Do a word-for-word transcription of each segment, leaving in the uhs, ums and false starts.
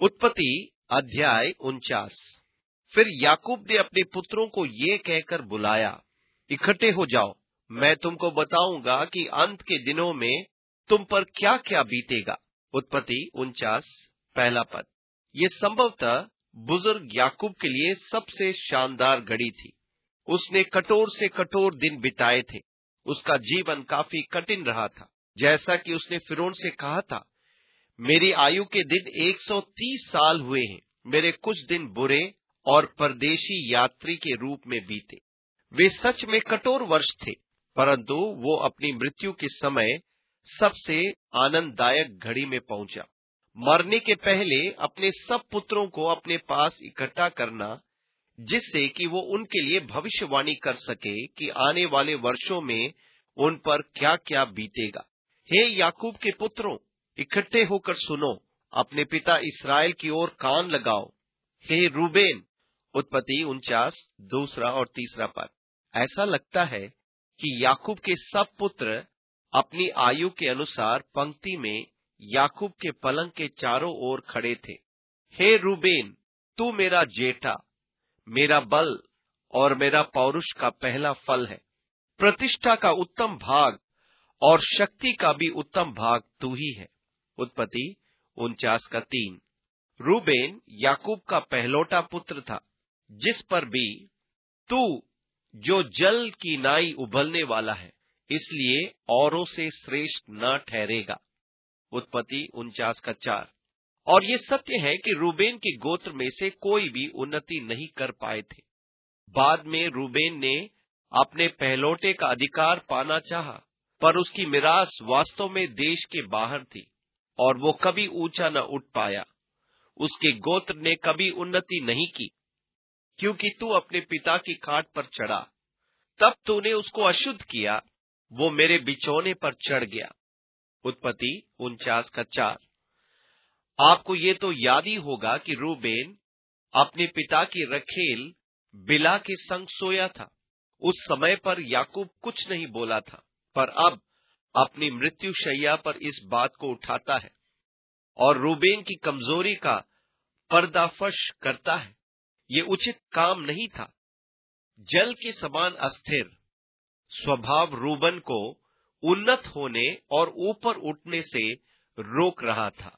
उत्पत्ति अध्याय उनचास। फिर याकूब ने अपने पुत्रों को ये कहकर बुलाया, इकट्ठे हो जाओ, मैं तुमको बताऊंगा कि अंत के दिनों में तुम पर क्या क्या बीतेगा। उत्पत्ति उनचास पहला पद। ये संभवतः बुजुर्ग याकूब के लिए सबसे शानदार घड़ी थी। उसने कठोर से कठोर दिन बिताए थे। उसका जीवन काफी कठिन रहा था। जैसा कि उसने फिरौन से कहा था, मेरी आयु के दिन एक सौ तीस साल हुए हैं। मेरे कुछ दिन बुरे और परदेशी यात्री के रूप में बीते। वे सच में कठोर वर्ष थे, परंतु वो अपनी मृत्यु के समय सबसे आनंददायक घड़ी में पहुंचा। मरने के पहले अपने सब पुत्रों को अपने पास इकट्ठा करना, जिससे कि वो उनके लिए भविष्यवाणी कर सके कि आने वाले वर्षों में उन पर क्या क्या बीतेगा। हे याकूब के पुत्रों, इकट्ठे होकर सुनो, अपने पिता इस्राएल की ओर कान लगाओ। हे रूबेन। उत्पत्ति उनचास दूसरा और तीसरा पद। ऐसा लगता है कि याकूब के सब पुत्र अपनी आयु के अनुसार पंक्ति में याकूब के पलंग के चारों ओर खड़े थे। हे रूबेन, तू मेरा जेठा, मेरा बल और मेरा पौरुष का पहला फल है। प्रतिष्ठा का उत्तम भाग और शक्ति का भी उत्तम भाग तू ही है। उत्पत्ति उनचास का तीन। रूबेन याकूब का पहलौटा पुत्र था, जिस पर भी तू जो जल की नाई उबलने वाला है, इसलिए औरों से श्रेष्ठ न ठहरेगा। उत्पत्ति उनचास का चार। और ये सत्य है कि रूबेन के गोत्र में से कोई भी उन्नति नहीं कर पाए थे। बाद में रूबेन ने अपने पहलौटे का अधिकार पाना चाहा, पर उसकी मिरास वास्तव में देश के बाहर थी और वो कभी ऊंचा न उठ पाया। उसके गोत्र ने कभी उन्नति नहीं की, क्योंकि तू अपने पिता की खाट पर चढ़ा, तब तूने उसको अशुद्ध किया, वो मेरे बिछौने पर चढ़ गया। उत्पत्ति उनचास का चार। आपको ये तो याद ही होगा कि रूबेन अपने पिता की रखेल बिला के संग सोया था। उस समय पर याकूब कुछ नहीं बोला था, पर अब अपनी मृत्यु शैया पर इस बात को उठाता है और रूबेन की कमजोरी का पर्दाफश करता है। ये उचित काम नहीं था। जल के समान अस्थिर स्वभाव रूबन को उन्नत होने और ऊपर उठने से रोक रहा था।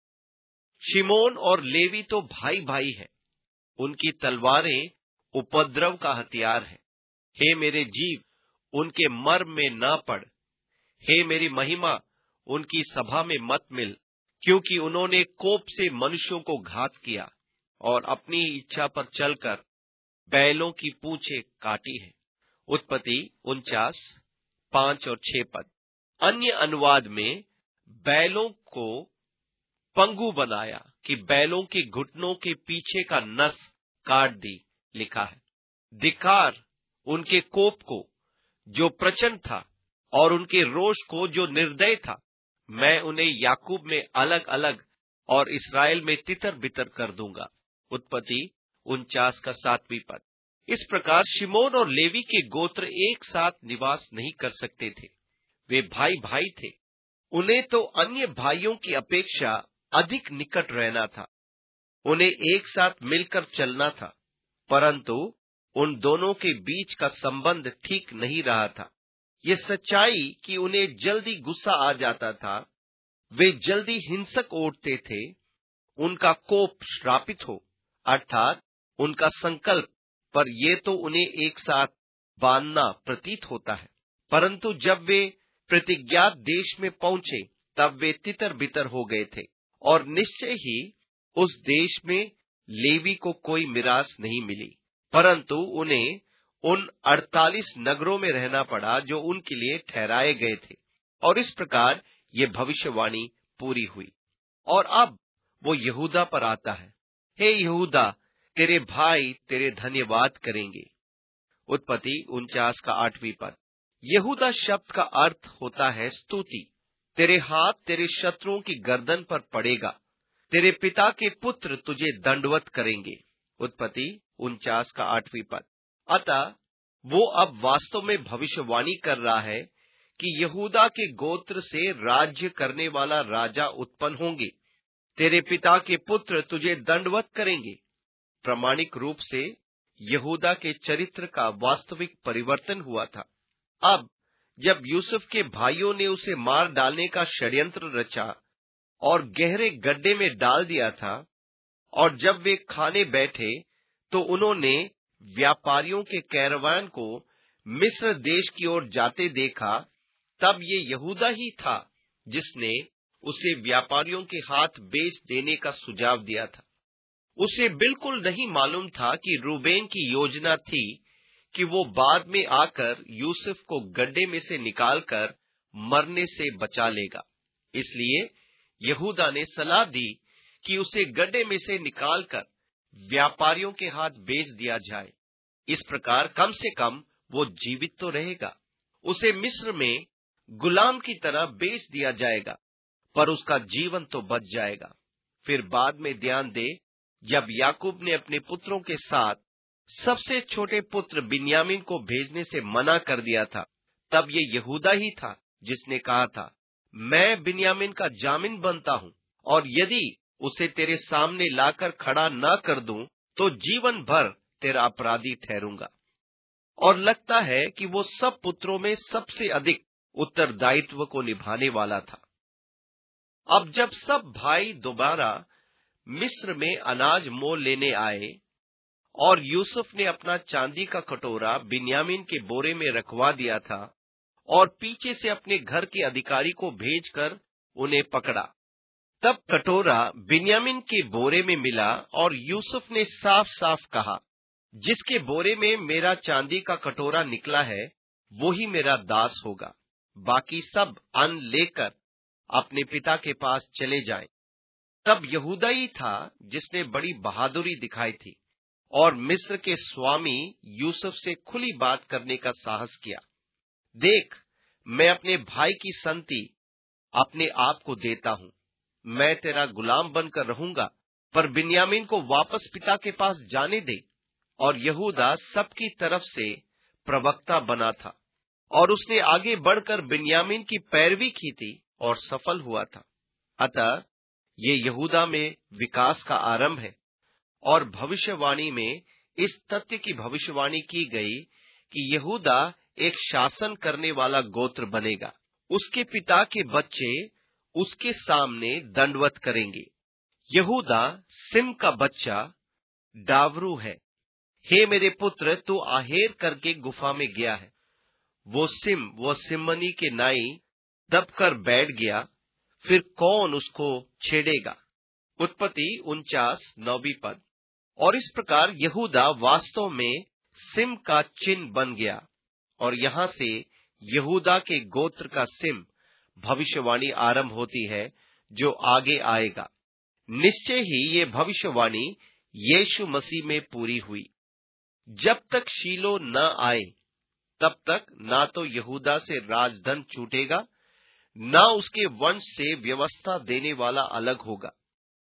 शिमोन और लेवी तो भाई भाई है। उनकी तलवारें उपद्रव का हथियार है। हे मेरे जीव, उनके मर्म में ना पड़। हे मेरी महिमा, उनकी सभा में मत मिल, क्योंकि उन्होंने कोप से मनुष्यों को घात किया और अपनी इच्छा पर चलकर बैलों की पूंछें काटी है। उत्पत्ति उनचास पांच और छह पद। अन्य अनुवाद में बैलों को पंगु बनाया कि बैलों के घुटनों के पीछे का नस काट दी लिखा है। धिक्कार उनके कोप को जो प्रचंड था और उनके रोष को जो निर्दय था। मैं उन्हें याकूब में अलग अलग और इसराइल में तितर बितर कर दूंगा। उत्पत्ति उनचास का सातवीं पद। इस प्रकार शिमोन और लेवी के गोत्र एक साथ निवास नहीं कर सकते थे। वे भाई भाई थे। उन्हें तो अन्य भाइयों की अपेक्षा अधिक निकट रहना था। उन्हें एक साथ मिलकर चलना था, परंतु उन दोनों के बीच का संबंध ठीक नहीं रहा था। ये सच्चाई कि उन्हें जल्दी गुस्सा आ जाता था, वे जल्दी हिंसक उठते थे। उनका कोप श्रापित हो, अर्थात उनका संकल्प, पर ये तो उन्हें एक साथ बांधना प्रतीत होता है। परंतु जब वे प्रतिज्ञात देश में पहुंचे, तब वे तितर बितर हो गए थे और निश्चय ही उस देश में लेवी को कोई मिरास नहीं मिली, परंतु उन्हें उन अड़तालीस नगरों में रहना पड़ा जो उनके लिए ठहराए गए थे। और इस प्रकार ये भविष्यवाणी पूरी हुई। और अब वो यहूदा पर आता है। हे यहूदा, तेरे भाई तेरे धन्यवाद करेंगे। उत्पत्ति उनचास का आठवीं पद। यहूदा शब्द का अर्थ होता है स्तुति। तेरे हाथ तेरे शत्रुओं की गर्दन पर पड़ेगा, तेरे पिता के पुत्र तुझे दंडवत करेंगे। उत्पत्ति उनचास का आठवीं पद। अतः वो अब वास्तव में भविष्यवाणी कर रहा है कि यहूदा के गोत्र से राज्य करने वाला राजा उत्पन्न होंगे, तेरे पिता के पुत्र तुझे दंडवत करेंगे। प्रामाणिक रूप से यहूदा के चरित्र का वास्तविक परिवर्तन हुआ था। अब जब यूसुफ के भाइयों ने उसे मार डालने का षड्यंत्र रचा और गहरे गड्ढे में डाल दिया था, और जब वे खाने बैठे तो उन्होंने व्यापारियों के कैरवान को मिस्र देश की ओर जाते देखा, तब ये यहूदा ही था जिसने उसे व्यापारियों के हाथ बेच देने का सुझाव दिया था। उसे बिल्कुल नहीं मालूम था कि रूबेन की योजना थी कि वो बाद में आकर यूसुफ को गड्ढे में से निकालकर मरने से बचा लेगा। इसलिए यहूदा ने सलाह दी कि उसे गड्ढे में से निकालकर व्यापारियों के हाथ बेच दिया जाए। इस प्रकार कम से कम वो जीवित तो रहेगा। उसे मिस्र में गुलाम की तरह बेच दिया जाएगा, पर उसका जीवन तो बच जाएगा। फिर बाद में ध्यान दे, जब याकूब ने अपने पुत्रों के साथ सबसे छोटे पुत्र बिन्यामीन को भेजने से मना कर दिया था, तब ये यहूदा ही था जिसने कहा था, मैं बिन्यामीन का जामिन बनता हूं, और यदि उसे तेरे सामने लाकर खड़ा न कर दूं तो जीवन भर तेरा अपराधी ठहरूंगा। और लगता है कि वो सब पुत्रों में सबसे अधिक उत्तरदायित्व को निभाने वाला था। अब जब सब भाई दोबारा मिस्र में अनाज मोल लेने आए और यूसुफ ने अपना चांदी का कटोरा बिन्यामीन के बोरे में रखवा दिया था और पीछे से अपने घर के अधिकारी को भेजकर उन्हें पकड़ा, तब कटोरा बिन्यामीन के बोरे में मिला और यूसुफ ने साफ साफ कहा, जिसके बोरे में मेरा चांदी का कटोरा निकला है वो ही मेरा दास होगा। बाकी सब अन्न लेकर अपने पिता के पास चले जाएं। तब यहूदा ही था जिसने बड़ी बहादुरी दिखाई थी और मिस्र के स्वामी यूसुफ से खुली बात करने का साहस किया। देख, मैं अपने भाई की संति अपने आप को देता हूं। मैं तेरा गुलाम बनकर रहूंगा, पर बिन्यामीन को वापस पिता के पास जाने दे। और यहूदा सबकी तरफ से प्रवक्ता बना था और उसने आगे बढ़कर बिन्यामीन की पैरवी की थी और सफल हुआ था। अतः ये यहूदा में विकास का आरंभ है। और भविष्यवाणी में इस तथ्य की भविष्यवाणी की गई कि यहूदा एक शासन करने वाला गोत्र बनेगा। उसके पिता के बच्चे उसके सामने दंडवत करेंगे। यहूदा सिम का बच्चा डावरू है। हे मेरे पुत्र, तू आहेर करके गुफा में गया है। वो सिम वो सिमनी के नाई दबकर बैठ गया, फिर कौन उसको छेड़ेगा। उत्पत्ति उनचास नौवीं पद। और इस प्रकार यहूदा वास्तव में सिम का चिन्ह बन गया, और यहां से यहूदा के गोत्र का सिम भविष्यवाणी आरंभ होती है जो आगे आएगा। निश्चय ही ये भविष्यवाणी यीशु मसीह में पूरी हुई। जब तक शीलो न आए तब तक ना तो यहूदा से राजधन छूटेगा, न उसके वंश से व्यवस्था देने वाला अलग होगा,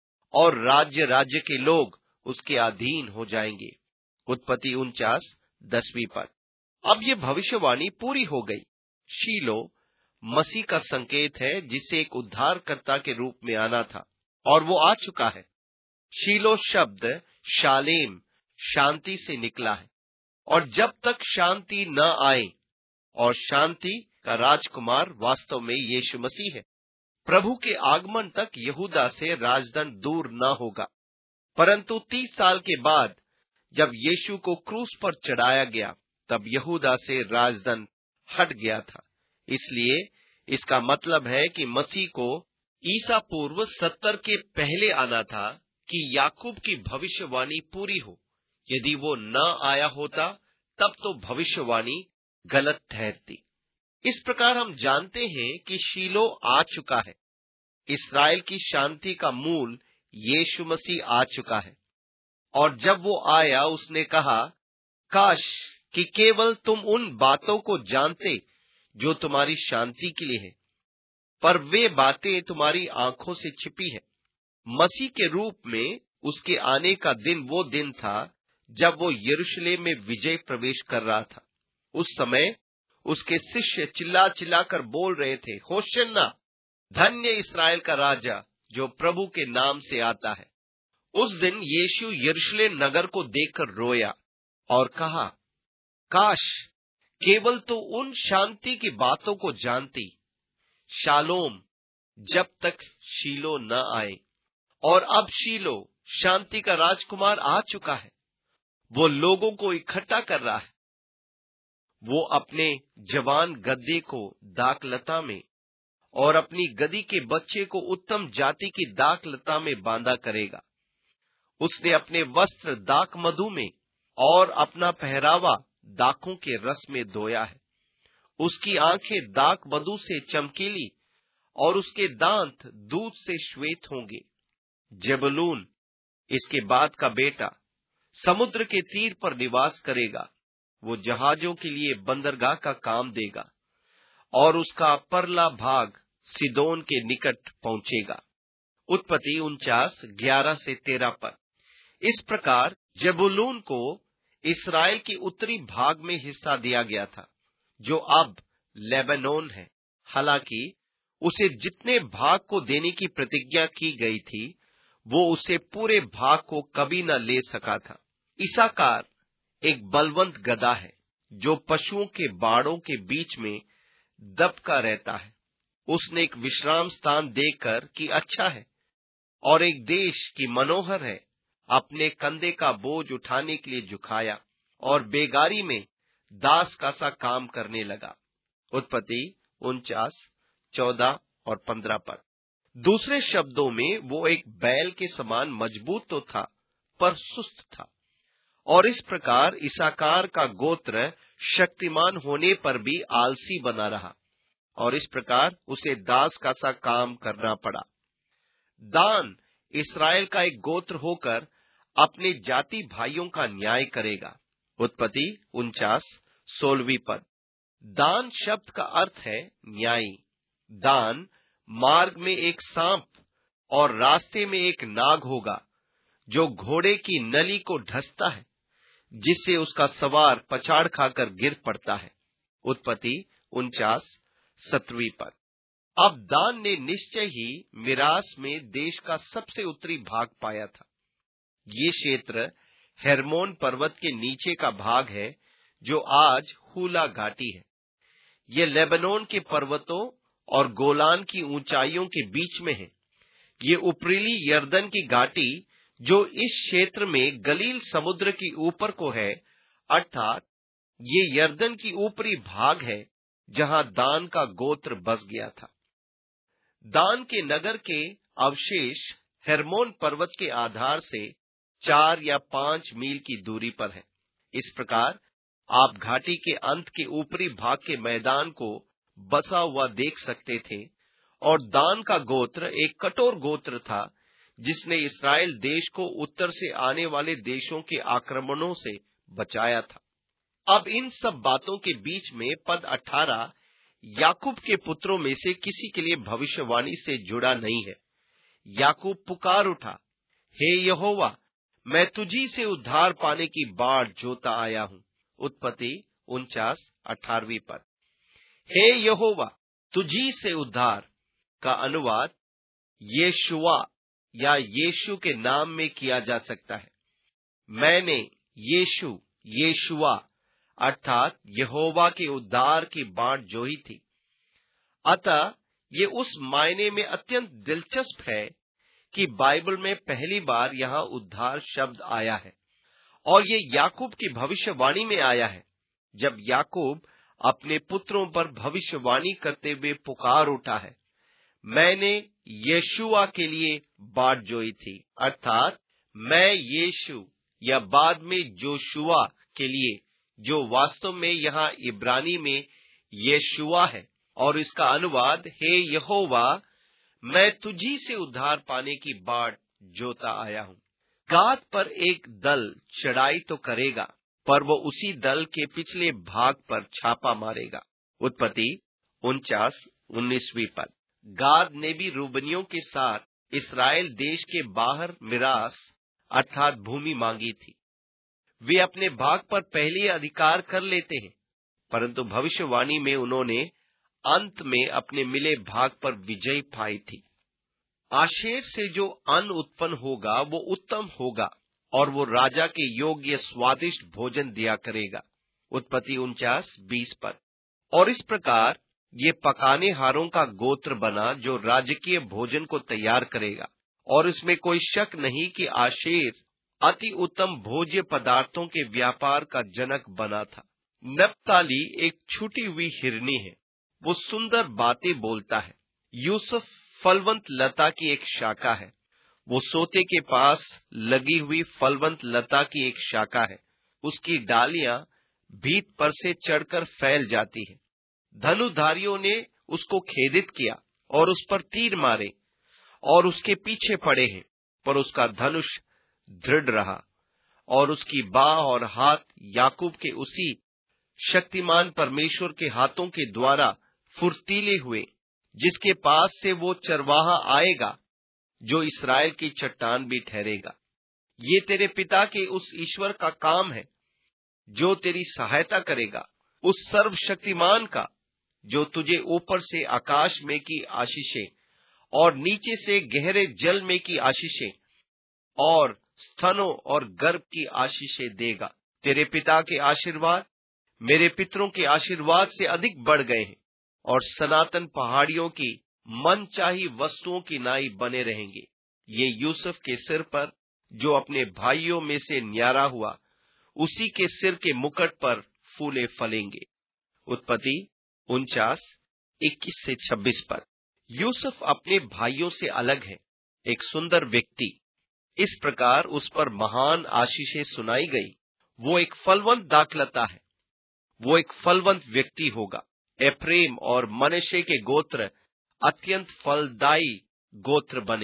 और राज्य राज्य के लोग उसके अधीन हो जाएंगे। उत्पत्ति उनचास दसवीं पद। अब ये भविष्यवाणी पूरी हो गई। शीलो मसीह का संकेत है, जिसे एक उद्धारकर्ता के रूप में आना था, और वो आ चुका है। शीलो शब्द शालेम शांति से निकला है, और जब तक शांति न आए, और शांति का राजकुमार वास्तव में यीशु मसीह है, प्रभु के आगमन तक यहूदा से राजधन दूर न होगा। परंतु तीस साल के बाद जब यीशु को क्रूस पर चढ़ाया गया, तब यहूदा से राजधन हट गया था। इसलिए इसका मतलब है कि मसीह को ईसा पूर्व सत्तर के पहले आना था कि याकूब की भविष्यवाणी पूरी हो। यदि वो न आया होता तब तो भविष्यवाणी गलत ठहरती। इस प्रकार हम जानते हैं कि शीलो आ चुका है। इस्राएल की शांति का मूल यीशु मसीह आ चुका है, और जब वो आया उसने कहा, काश कि केवल तुम उन बातों को जानते जो तुम्हारी शांति के लिए है, पर वे बातें तुम्हारी आंखों से छिपी है। मसीह के रूप में उसके आने का दिन वो दिन था जब वो यरूशलेम में विजय प्रवेश कर रहा था। उस समय उसके शिष्य चिल्ला चिल्लाकर बोल रहे थे, होशन्ना, धन्य इस्राएल का राजा जो प्रभु के नाम से आता है। उस दिन यीशु यरूशलेम नगर को देखकर रोया और कहा, काश केवल तो उन शांति की बातों को जानती, शालोम, जब तक शीलो न आए। और अब शीलो शांति का राजकुमार आ चुका है। वो लोगों को इकट्ठा कर रहा है। वो अपने जवान गद्दे को दाखलता में और अपनी गदी के बच्चे को उत्तम जाति की दाखलता में बांधा करेगा। उसने अपने वस्त्र दाख मधु में और अपना पहरावा दाखों के रस में धोया है। उसकी आंखें दाख मधु से चमकीली और उसके दांत दूध से श्वेत होंगे। जबूलून, इसके बाद का बेटा, समुद्र के तीर पर निवास करेगा। वो जहाजों के लिए बंदरगाह का काम देगा और उसका परला भाग सिदोन के निकट पहुंचेगा। उत्पत्ति उनचास ग्यारह से तेरह पर। इस प्रकार जबूलून को इस्राएल के उत्तरी भाग में हिस्सा दिया गया था, जो अब लेबनोन है। हालांकि उसे जितने भाग को देने की प्रतिज्ञा की गई थी, वो उसे पूरे भाग को कभी न ले सका था। इसाकार एक बलवंत गधा है, जो पशुओं के बाड़ों के बीच में दबका रहता है। उसने एक विश्राम स्थान देखकर कि अच्छा है, और एक देश की मनोहर है, अपने कंधे का बोझ उठाने के लिए झुकाया और बेगारी में दास का सा काम करने लगा। उत्पत्ति उनचास चौदह और पंद्रह पर। दूसरे शब्दों में वो एक बैल के समान मजबूत तो था, पर सुस्त था। और इस प्रकार इसाकार का गोत्र शक्तिमान होने पर भी आलसी बना रहा, और इस प्रकार उसे दास का सा काम करना पड़ा। दान इस्राएल का एक गोत्र होकर अपने जाति भाइयों का न्याय करेगा। उत्पत्ति उनचास सोलहवीं पद। दान शब्द का अर्थ है न्यायी। दान मार्ग में एक सांप और रास्ते में एक नाग होगा, जो घोड़े की नली को ढसता है, जिससे उसका सवार पछाड़ खाकर गिर पड़ता है। उत्पत्ति उनचास सत्रहवीं पद। अब दान ने निश्चय ही मिरास में देश का सबसे उत्तरी भाग पाया था। ये क्षेत्र हेर्मोन पर्वत के नीचे का भाग है, जो आज हुला घाटी है। ये लेबनोन के पर्वतों और गोलान की ऊंचाइयों के बीच में है। ये ऊपरीली यर्दन की घाटी, जो इस क्षेत्र में गलील समुद्र की ऊपर को है, अर्थात ये यर्दन की ऊपरी भाग है, जहां दान का गोत्र बस गया था। दान के नगर के अवशेष हेर्मोन पर्वत के आधार से चार या पांच मील की दूरी पर है। इस प्रकार आप घाटी के अंत के ऊपरी भाग के मैदान को बसा हुआ देख सकते थे, और दान का गोत्र एक कठोर गोत्र था, जिसने इस्राएल देश को उत्तर से आने वाले देशों के आक्रमणों से बचाया था। अब इन सब बातों के बीच में पद अठारह याकूब के पुत्रों में से किसी के लिए भविष्यवाणी से जुड़ा नहीं है। याकूब पुकार उठा, हे यहोवा, मैं तुझी से उद्धार पाने की बाढ़ जोता आया हूं। उत्पत्ति उनचास अठारहवीं पद। हे यहोवा, तुझी से उद्धार का अनुवाद यीशुआ या यीशु के नाम में किया जा सकता है। मैंने यीशु यीशुआ अर्थात यहोवा के उद्धार की बाढ़ जोई थी। अतः ये उस मायने में अत्यंत दिलचस्प है कि बाइबल में पहली बार यहाँ उद्धार शब्द आया है, और ये याकूब की भविष्यवाणी में आया है, जब याकूब अपने पुत्रों पर भविष्यवाणी करते हुए पुकार उठा है, मैंने यीशुआ के लिए बाढ़ जोई थी, अर्थात मैं यीशु या बाद में जोशुआ के लिए, जो वास्तव में यहाँ इब्रानी में यीशुआ है, और इसका अनुवाद हे यहोवा, मैं तुझी से उद्धार पाने की बाढ़ जोता आया हूं। गाद पर एक दल चढ़ाई तो करेगा, पर वो उसी दल के पिछले भाग पर छापा मारेगा। उत्पत्ति उनचास उन्नीसवीं पद। गाद ने भी रूबनियों के साथ इस्राएल देश के बाहर मिरास अर्थात भूमि मांगी थी। वे अपने भाग पर पहले अधिकार कर लेते हैं, परंतु भविष्यवाणी में उन्होंने अंत में अपने मिले भाग पर विजय पाई थी। आशेर से जो अन्न उत्पन्न होगा वो उत्तम होगा और वो राजा के योग्य स्वादिष्ट भोजन दिया करेगा। उत्पत्ति उनचास बीस पर। और इस प्रकार ये पकाने हारों का गोत्र बना जो राजकीय भोजन को तैयार करेगा। और इसमें कोई शक नहीं कि आशेर अति उत्तम भोज्य पदार्थों के व्यापार का जनक बना था। नप्ताली एक छूटी हुई हिरनी है, वो सुंदर बातें बोलता है। यूसुफ फलवंत लता की एक शाखा है, वो सोते के पास लगी हुई फलवंत लता की एक शाखा है। उसकी डालियां भीत पर से चढ़कर फैल जाती है। धनुधारियों ने उसको खेदित किया और उस पर तीर मारे और उसके पीछे पड़े हैं, पर उसका धनुष दृढ़ रहा और उसकी बाह और हाथ याकूब के उसी शक्तिमान परमेश्वर के हाथों के द्वारा फुर्तीले हुए, जिसके पास से वो चरवाहा आएगा जो इस्राएल की चट्टान भी ठहरेगा। ये तेरे पिता के उस ईश्वर का काम है जो तेरी सहायता करेगा, उस सर्वशक्तिमान का जो तुझे ऊपर से आकाश में की आशीषें और नीचे से गहरे जल में की आशीषें और स्तनों और गर्भ की आशीषें देगा। तेरे पिता के आशीर्वाद मेरे पितरों के आशीर्वाद से अधिक बढ़ गए हैं और सनातन पहाड़ियों की मनचाही वस्तुओं की नाई बने रहेंगे। ये यूसुफ के सिर पर जो अपने भाइयों में से न्यारा हुआ, उसी के सिर के मुकुट पर फूले फलेंगे। उत्पत्ति उनचास इक्कीस से छब्बीस पर। यूसुफ अपने भाइयों से अलग है, एक सुंदर व्यक्ति। इस प्रकार उस पर महान आशीषें सुनाई गई। वो एक फलवंत दाखलता है, वो एक फलवंत व्यक्ति होगा। एफ्रेम और मनश्शे के गोत्र अत्यंत फलदायी गोत्र बने।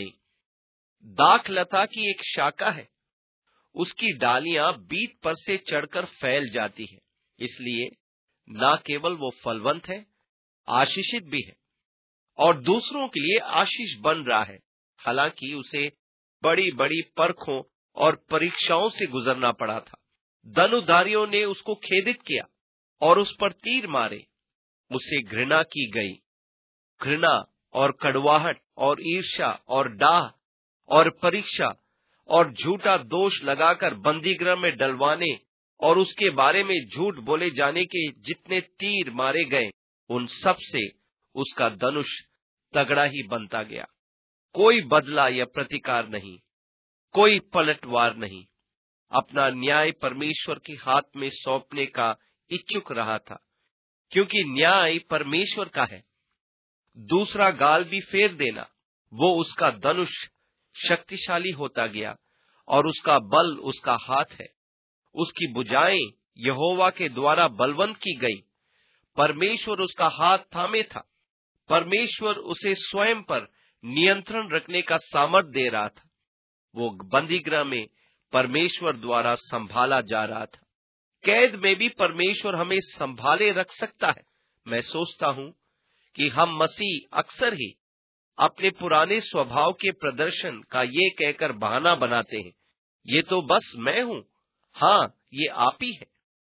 दाखलता की एक शाखा है, उसकी डालियां बीत पर से चढ़कर फैल जाती है, इसलिए न केवल वो फलवंत है, आशीषित भी है और दूसरों के लिए आशीष बन रहा है। हालांकि उसे बड़ी बड़ी परखों और परीक्षाओं से गुजरना पड़ा था। धनुधारियों ने उसको खेदित किया और उस पर तीर मारे। उसे घृणा की गई। घृणा और कड़वाहट और ईर्ष्या और डाह और परीक्षा और झूठा दोष लगाकर बंदीगृह में डलवाने और उसके बारे में झूठ बोले जाने के जितने तीर मारे गए, उन सब से उसका धनुष तगड़ा ही बनता गया। कोई बदला या प्रतिकार नहीं, कोई पलटवार नहीं। अपना न्याय परमेश्वर के हाथ में सौंपने का इच्छुक रहा था, क्योंकि न्याय परमेश्वर का है। दूसरा गाल भी फेर देना, वो उसका धनुष शक्तिशाली होता गया और उसका बल उसका हाथ है। उसकी भुजाएं यहोवा के द्वारा बलवंत की गई। परमेश्वर उसका हाथ थामे था। परमेश्वर उसे स्वयं पर नियंत्रण रखने का सामर्थ दे रहा था। वो बंदीगृह में परमेश्वर द्वारा संभाला जा रहा था। कैद में भी परमेश्वर हमें संभाले रख सकता है। मैं सोचता हूं कि हम मसीह अक्सर ही अपने पुराने स्वभाव के प्रदर्शन का ये कहकर बहाना बनाते हैं, ये तो बस मैं हूं। हाँ, ये आप ही है,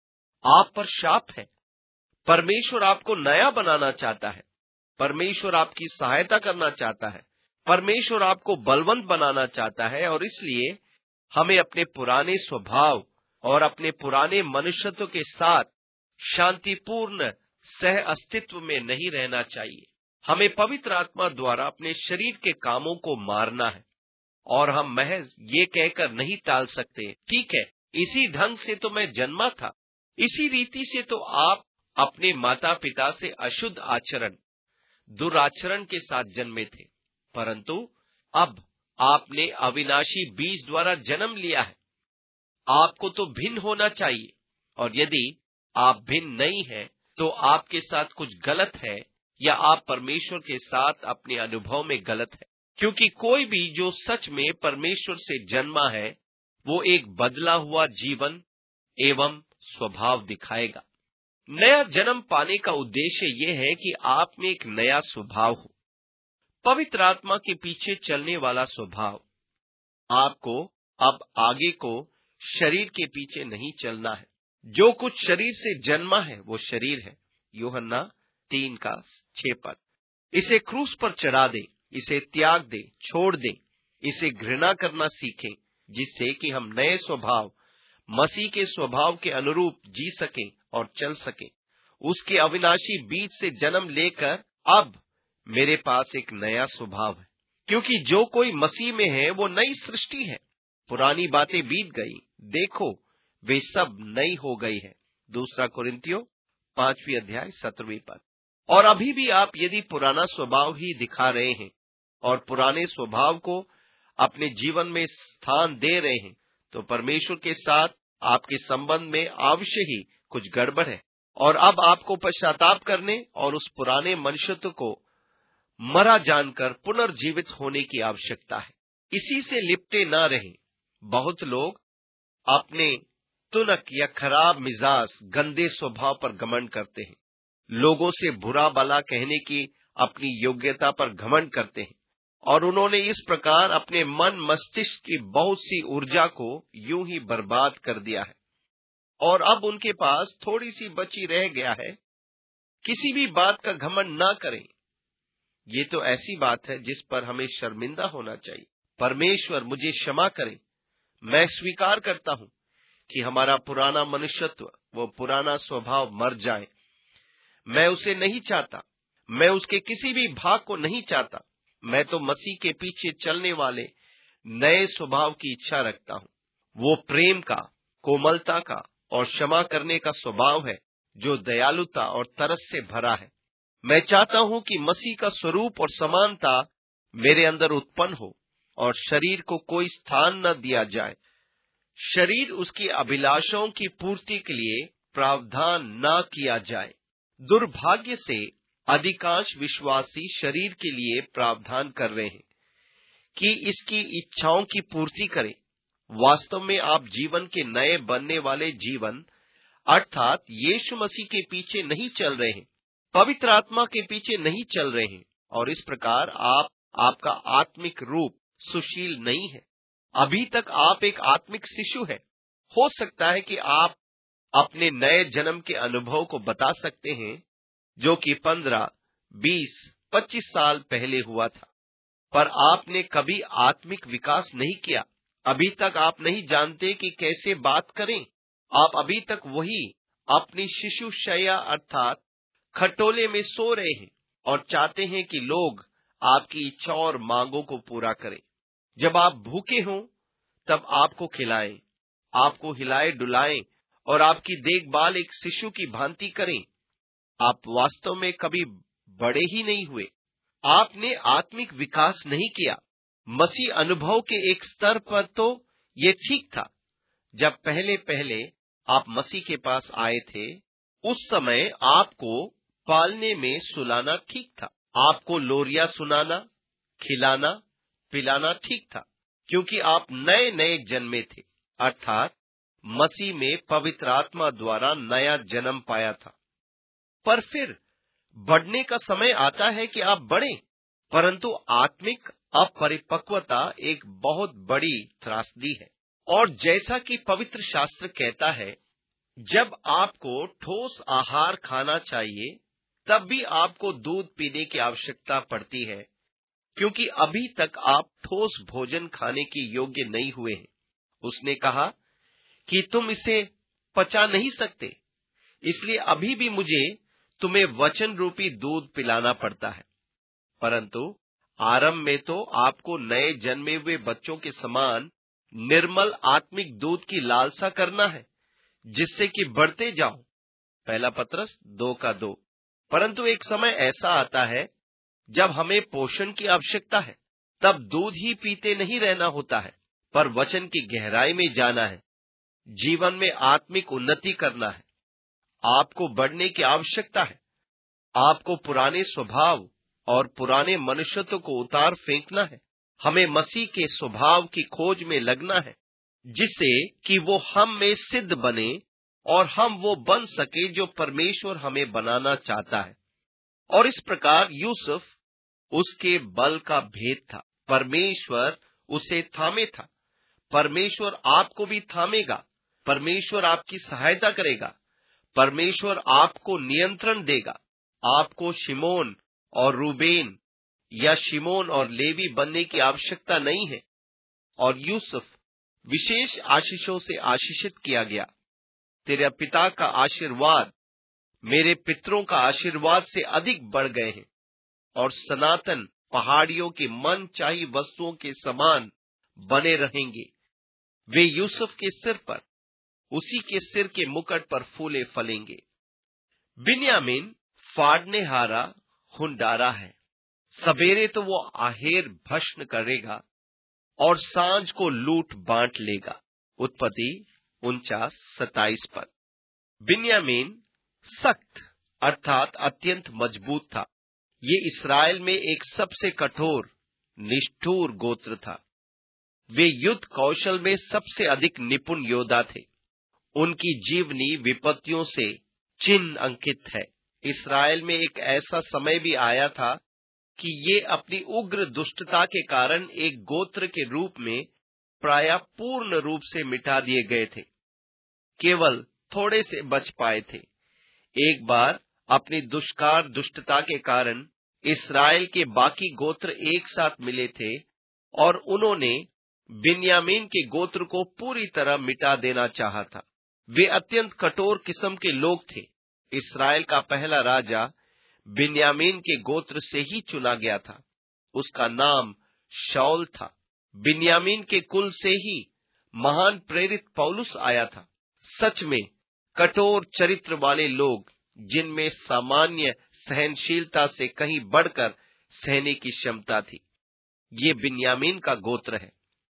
आप पर शाप है। परमेश्वर आपको नया बनाना चाहता है। परमेश्वर आपकी सहायता करना चाहता है। परमेश्वर आपको बलवंत बनाना चाहता है और इसलिए हमें अपने पुराने स्वभाव और अपने पुराने मनुष्यत्व के साथ शांतिपूर्ण सह अस्तित्व में नहीं रहना चाहिए। हमें पवित्र आत्मा द्वारा अपने शरीर के कामों को मारना है और हम महज ये कहकर नहीं टाल सकते, ठीक है, इसी ढंग से तो मैं जन्मा था, इसी रीति से तो आप अपने माता पिता से अशुद्ध आचरण, दुराचरण के साथ जन्मे थे, परंतु अब आपने अविनाशी बीज द्वारा जन्म लिया है। आपको तो भिन्न होना चाहिए, और यदि आप भिन्न नहीं हैं, तो आपके साथ कुछ गलत है या आप परमेश्वर के साथ अपने अनुभव में गलत है। क्योंकि कोई भी जो सच में परमेश्वर से जन्मा है, वो एक बदला हुआ जीवन एवं स्वभाव दिखाएगा। नया जन्म पाने का उद्देश्य ये है कि आप में एक नया स्वभाव हो, पवित्र आत्मा के पीछे चलने वाला स्वभाव। आपको अब आगे को शरीर के पीछे नहीं चलना है। जो कुछ शरीर से जन्मा है वो शरीर है। यूहन्ना तीन का छह पद। इसे क्रूस पर चढ़ा दे। इसे त्याग दे, छोड़ दे, इसे घृणा करना सीखें, जिससे कि हम नए स्वभाव, मसीह के स्वभाव के अनुरूप जी सकें और चल सकें। उसके अविनाशी बीज से जन्म लेकर अब मेरे पास एक नया स्वभाव है, क्योंकि जो कोई मसीह में है वो नई सृष्टि है। पुरानी बातें बीत गई, देखो वे सब नई हो गई है। दूसरा कुरिन्थियों पांचवी अध्याय सत्रहवीं पद। और अभी भी आप यदि पुराना स्वभाव ही दिखा रहे हैं और पुराने स्वभाव को अपने जीवन में स्थान दे रहे हैं, तो परमेश्वर के साथ आपके संबंध में अवश्य ही कुछ गड़बड़ है और अब आपको पश्चाताप करने और उस पुराने मनुष्यत्व को मरा जानकर पुनर्जीवित होने की आवश्यकता है। इसी से लिपटे न रहें। बहुत लोग अपने तुनक या खराब मिजाज, गंदे स्वभाव पर घमंड करते हैं, लोगों से बुरा भला कहने की अपनी योग्यता पर घमंड करते हैं और उन्होंने इस प्रकार अपने मन मस्तिष्क की बहुत सी ऊर्जा को यूं ही बर्बाद कर दिया है और अब उनके पास थोड़ी सी बची रह गया है। किसी भी बात का घमंड ना करें। ये तो ऐसी बात है जिस पर हमें शर्मिंदा होना चाहिए। परमेश्वर मुझे क्षमा करें। मैं स्वीकार करता हूं कि हमारा पुराना मनुष्यत्व, वो पुराना स्वभाव मर जाए। मैं उसे नहीं चाहता, मैं उसके किसी भी भाग को नहीं चाहता। मैं तो मसीह के पीछे चलने वाले नए स्वभाव की इच्छा रखता हूं। वो प्रेम का, कोमलता का और क्षमा करने का स्वभाव है, जो दयालुता और तरस से भरा है। मैं चाहता हूं कि मसीह का स्वरूप और समानता मेरे अंदर उत्पन्न हो और शरीर को कोई स्थान न दिया जाए। शरीर उसकी अभिलाषाओं की पूर्ति के लिए प्रावधान न किया जाए। दुर्भाग्य से अधिकांश विश्वासी शरीर के लिए प्रावधान कर रहे हैं कि इसकी इच्छाओं की पूर्ति करें। वास्तव में आप जीवन के नए बनने वाले जीवन अर्थात यीशु मसीह के पीछे नहीं चल रहे हैं, पवित्र आत्मा के पीछे नहीं चल रहे हैं और इस प्रकार आप आपका आत्मिक रूप सुशील नहीं है। अभी तक आप एक आत्मिक शिशु है। हो सकता है कि आप अपने नए जन्म के अनुभव को बता सकते हैं जो कि पंद्रह, बीस, पच्चीस साल पहले हुआ था, पर आपने कभी आत्मिक विकास नहीं किया। अभी तक आप नहीं जानते कि कैसे बात करें। आप अभी तक वही अपनी शिशु शैया अर्थात खटोले में सो रहे हैं और चाहते हैं कि लोग आपकी इच्छाओं और मांगों को पूरा करें। जब आप भूखे हों तब आपको खिलाएं, आपको हिलाए डुलाएं और आपकी देखभाल एक शिशु की भांति करें। आप वास्तव में कभी बड़े ही नहीं हुए। आपने आत्मिक विकास नहीं किया। मसीह अनुभव के एक स्तर पर तो ये ठीक था। जब पहले पहले आप मसीह के पास आए थे, उस समय आपको पालने में सुलाना ठीक था। आपको लोरिया सुनाना, खिलाना, पिलाना ठीक था, क्योंकि आप नए नए जन्मे थे, अर्थात मसीह में पवित्र आत्मा द्वारा नया जन्म पाया था। पर फिर बढ़ने का समय आता है कि आप बढ़ें, परंतु आत्मिक अपरिपक्वता एक बहुत बड़ी त्रासदी है। और जैसा कि पवित्र शास्त्र कहता है, जब आपको ठोस आहार खाना चाहिए, तब भी आपको दूध पीने की आवश्यकता पड़ती है, क्योंकि अभी तक आप ठोस भोजन खाने के योग्य नहीं हुए हैं। उसने कहा कि तुम इसे पचा नहीं सकते, इसलिए अभी भी मुझे तुम्हें वचन रूपी दूध पिलाना पड़ता है। परंतु आरंभ में तो आपको नए जन्मे हुए बच्चों के समान निर्मल आत्मिक दूध की लालसा करना है, जिससे कि बढ़ते जाओ। पहला पत्रस दो का दो। परंतु एक समय ऐसा आता है जब हमें पोषण की आवश्यकता है। तब दूध ही पीते नहीं रहना होता है, पर वचन की गहराई में जाना है, जीवन में आत्मिक उन्नति करना है। आपको बढ़ने की आवश्यकता है। आपको पुराने स्वभाव और पुराने मनुष्यत्व को उतार फेंकना है। हमें मसीह के स्वभाव की खोज में लगना है, जिससे कि वो हम में सिद्ध बने और हम वो बन सके जो परमेश्वर हमें बनाना चाहता है। और इस प्रकार यूसुफ उसके बल का भेद था। परमेश्वर उसे थामे था। परमेश्वर आपको भी थामेगा। परमेश्वर आपकी सहायता करेगा। परमेश्वर आपको नियंत्रण देगा। आपको शिमोन और रूबेन या शिमोन और लेवी बनने की आवश्यकता नहीं है। और यूसुफ विशेष आशीषों से आशीषित किया गया। तेरे पिता का आशीर्वाद मेरे पितरों का आशीर्वाद से अधिक बढ़ गए हैं और सनातन पहाड़ियों की मनचाही वस्तुओं के समान बने रहेंगे। वे यूसुफ के सिर पर, उसी के सिर के मुकुट पर फूले फलेंगे। बिन्यामीन फाड़नेहारा हुंडारा है। सवेरे तो वो आहेर भस्म करेगा और सांझ को लूट बांट लेगा। उत्पत्ति उनचास सताइस पद। बिन्यामीन सख्त अर्थात अत्यंत मजबूत था। ये इस्राएल में एक सबसे कठोर निष्ठुर गोत्र था। वे युद्ध कौशल में सबसे अधिक निपुण योद्धा थे। उनकी जीवनी विपत्तियों से चिन्ह अंकित है। इस्राएल में एक ऐसा समय भी आया था कि ये अपनी उग्र दुष्टता के कारण एक गोत्र के रूप में प्रायः पूर्ण रूप से मिटा दिए गए थे। केवल थोड़े से बच पाए थे। एक बार अपनी दुष्कार दुष्टता के कारण इस्राएल के बाकी गोत्र एक साथ मिले थे और उन्होंने बिन्यामीन के गोत्र को पूरी तरह मिटा देना चाहा था। वे अत्यंत कठोर किस्म के लोग थे। इस्राएल का पहला राजा बिन्यामीन के गोत्र से ही चुना गया था। उसका नाम शाऊल था। बिन्यामीन के कुल से ही महान प्रेरित पौलुस आया था। सच में कठोर चरित्र वाले लोग, जिनमें सामान्य सहनशीलता से कहीं बढ़कर सहने की क्षमता थी। ये बिन्यामीन का गोत्र है।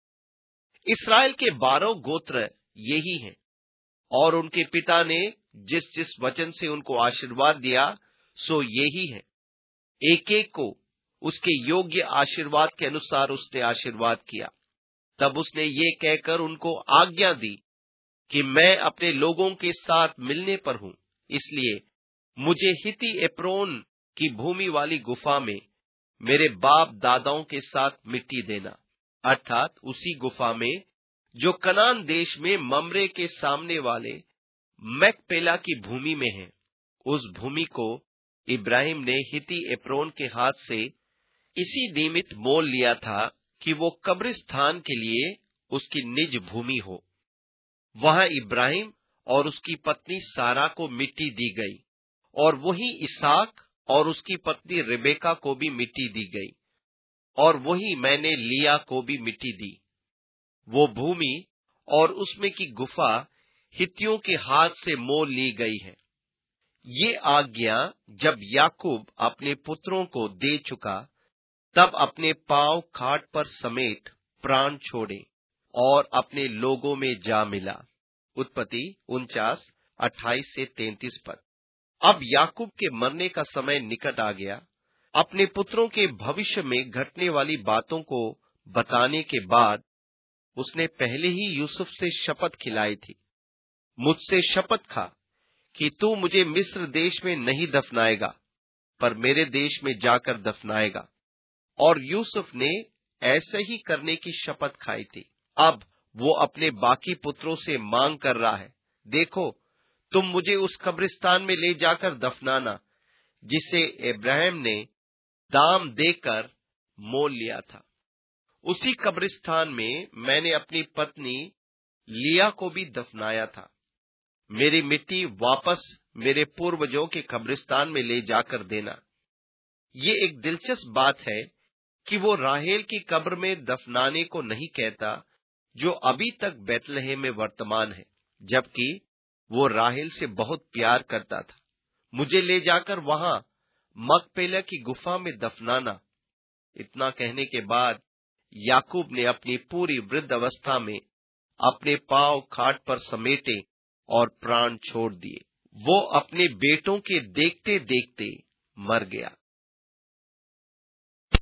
इस्राएल के बारह गोत्र यही हैं और उनके पिता ने जिस जिस वचन से उनको आशीर्वाद दिया सो यही है। एक एक को उसके योग्य आशीर्वाद के अनुसार उसने आशीर्वाद किया। तब उसने ये कहकर उनको आज्ञा दी कि मैं अपने लोगों के साथ मिलने पर हूं, इसलिए मुझे हिती एप्रोन की भूमि वाली गुफा में मेरे बाप दादाओं के साथ मिट्टी देना, अर्थात उसी गुफा में जो कनान देश में ममरे के सामने वाले मैकपेला की भूमि में है। उस भूमि को इब्राहिम ने हिती एप्रोन के हाथ से इसी निमित्त मोल लिया था कि वो कब्रिस्तान के लिए उसकी निज भूमि हो। वहां इब्राहिम और उसकी पत्नी सारा को मिट्टी दी गई और वही इसहाक और उसकी पत्नी रिबेका को भी मिट्टी दी गई और वही मैंने लिया को भी मिट्टी दी। वो भूमि और उसमें की गुफा हित्तियों के हाथ से मोल ली गई है। ये आज्ञा जब याकूब अपने पुत्रों को दे चुका, तब अपने पांव खाट पर समेट प्राण छोड़े और अपने लोगों में जा मिला। उत्पत्ति उनचास अट्ठाईस से तैंतीस पद। अब याकूब के मरने का समय निकट आ गया। अपने पुत्रों के भविष्य में घटने वाली बातों को बताने के बाद उसने पहले ही यूसुफ से शपथ खिलाई थी, मुझसे शपथ खा कि तू मुझे मिस्र देश में नहीं दफनाएगा, पर मेरे देश में जाकर दफनाएगा। और यूसुफ ने ऐसे ही करने की शपथ खाई थी। अब वो अपने बाकी पुत्रों से मांग कर रहा है, देखो तुम मुझे उस कब्रिस्तान में ले जाकर दफनाना जिसे इब्राहिम ने दाम देकर मोल लिया था। उसी कब्रिस्तान में मैंने अपनी पत्नी लिया को भी दफनाया था। मेरी मिट्टी वापस मेरे पूर्वजों के कब्रिस्तान में ले जाकर देना। ये एक दिलचस्प बात है कि वो राहेल की कब्र में दफनाने को नहीं कहता, जो अभी तक बैतलहम में वर्तमान है, जबकि वो राहेल से बहुत प्यार करता था। मुझे ले जाकर वहां मकपेला की गुफा में दफनाना। इतना कहने के बाद याकूब ने अपनी पूरी वृद्ध अवस्था में अपने पांव खाट पर समेटे और प्राण छोड़ दिए। वो अपने बेटों के देखते देखते मर गया।